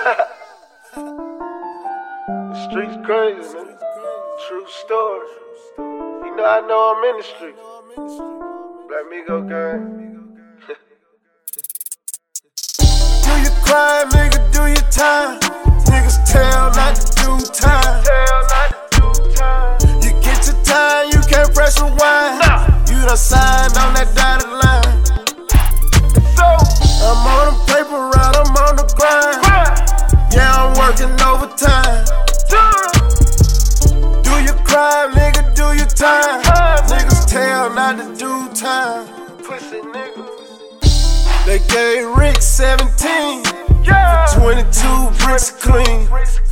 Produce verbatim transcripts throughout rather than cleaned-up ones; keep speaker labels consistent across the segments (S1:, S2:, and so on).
S1: The streets crazy, man. True story. You know I know I'm in the street. Black Migo gang. Do your crime, nigga, do your time. Niggas tell not to do time. Tell not to do time. You get your time, you can't press rewind. Nah. You done signed on that dotted line. So I'm on the paper route, I'm on the grind. Right. Yeah, I'm working overtime. Do your crime, nigga, do your time. time Niggas tell not to do time. Pussy nigga. They gave Rick seventeen, yeah. For twenty-two bricks clean.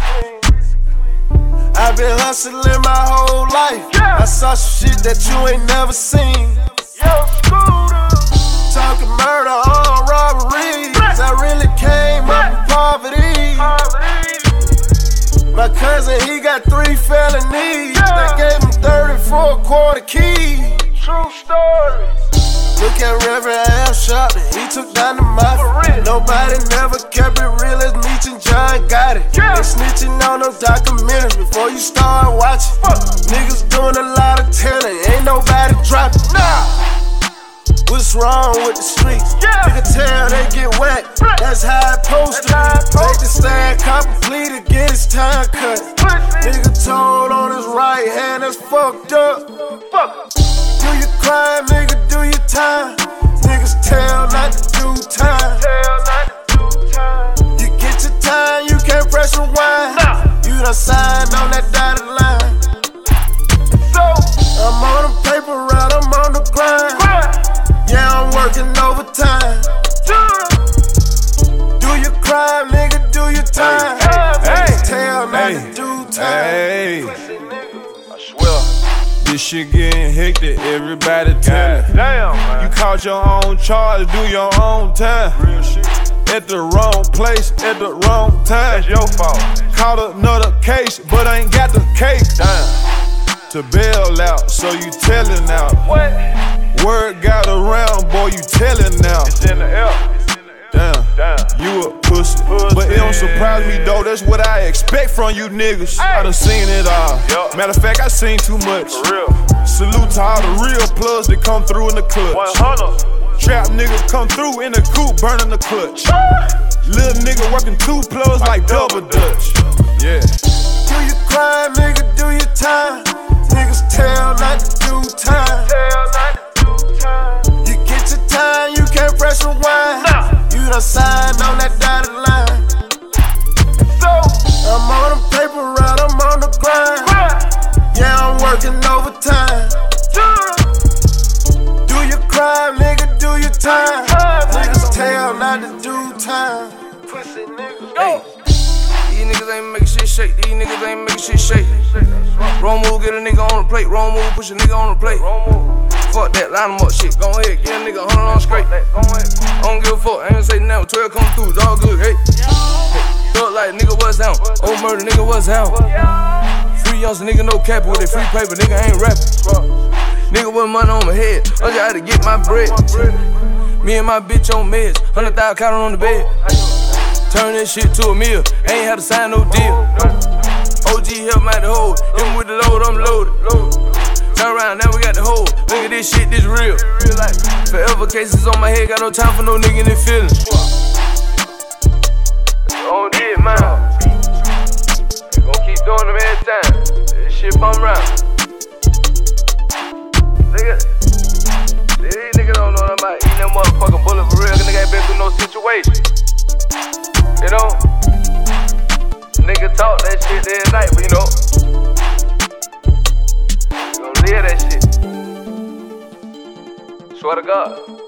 S1: I've been hustling my whole life, yeah. I saw some shit that you ain't never seen. Yo, Scooter. Talking murder on robberies. I really came up in poverty. poverty. My cousin, he got three felonies. Yeah. They gave him thirty for a quarter key. True story. Look at Reverend Al Sharpton, he took down the mafia. Nobody never kept it real as Meech and John got it. Yeah. They snitching on them documentaries before you start watching. Fuck. Niggas doing a lot of telling, ain't nobody dropping. Nah. What's wrong with the streets? Yeah. You can tell they get whacked. That's how it supposed to be. Make the stand cop a plea to get his time cut. Nigga told on his right hand, that's fucked up. Fuck. Do your crime, nigga, do your time. Niggas tell not to do time. Tell not to do time. You get your time, you can't press rewind. Nah. You done signed on that dotted line. So I'm on the paper route, I'm on the grind. Yeah, I'm working overtime. Do your crime, nigga, do your time. Hey, hey, tell not hey, to do time.
S2: Hey. I swear. This shit getting hectic, everybody tell it. Damn, man. You caught your own charge, do your own time. Real shit. At the wrong place, at the wrong time.
S1: That's your fault.
S2: Caught another case, but I ain't got the cake.
S1: Damn.
S2: To bail out, so you telling out.
S1: What?
S2: Word got around, boy, you telling now.
S1: It's in the air.
S2: Damn,
S1: Damn.
S2: You a pussy. pussy. But it don't surprise me though, that's what I expect from you niggas. Ay. I done seen it all. Yep. Matter of fact, I seen too much.
S1: For real.
S2: Salute to all the real plugs that come through in the clutch.
S1: one hundred.
S2: Trap niggas come through in the coupe, burning the clutch. Little nigga working two plugs like, like double dutch. Yeah.
S1: Do your crime, nigga, do your time. Niggas tell not to do time. Tell not to do time. You get your time, you can't press rewind. Nah. You done signed on that dotted line. So I'm on the paper route, I'm on the grind. Yeah, I'm working overtime. Do your crime, nigga, do your time. Niggas tell not to do time. Pussy niggas.
S3: Hey. These niggas ain't making shit shake. These niggas ain't making shit shake. Wrong move, get a nigga on the plate. Wrong move, push a nigga on the plate. Fuck that, line them up shit. Go ahead, get a nigga a hundred on straight. I don't give a fuck, I ain't gonna say nothing. twelve come through, it's all good, hey. Thug like nigga, what's down? Old murder, nigga, what's down? Free youngs, nigga, no cap with that free paper, nigga, ain't rapping. Nigga with money on my head, I just had to get my bread. Me and my bitch on meds, hundred thousand count on the bed. Turn this shit to a meal, ain't had to sign no deal. O G help out the hole, him with the load, I'm loaded. Turn around, now we got the hole. Look at this shit, this real. Forever cases on my head, got no time for no nigga in their feelings. On this, man. Gon' keep doing them every time. This shit bum round. Nigga, these niggas don't know nothing about eating that motherfucking bullet for real. Cause nigga ain't been through no situation. You know? Nigga talk that shit every night, but you know, you gon' live that shit. Swear to God.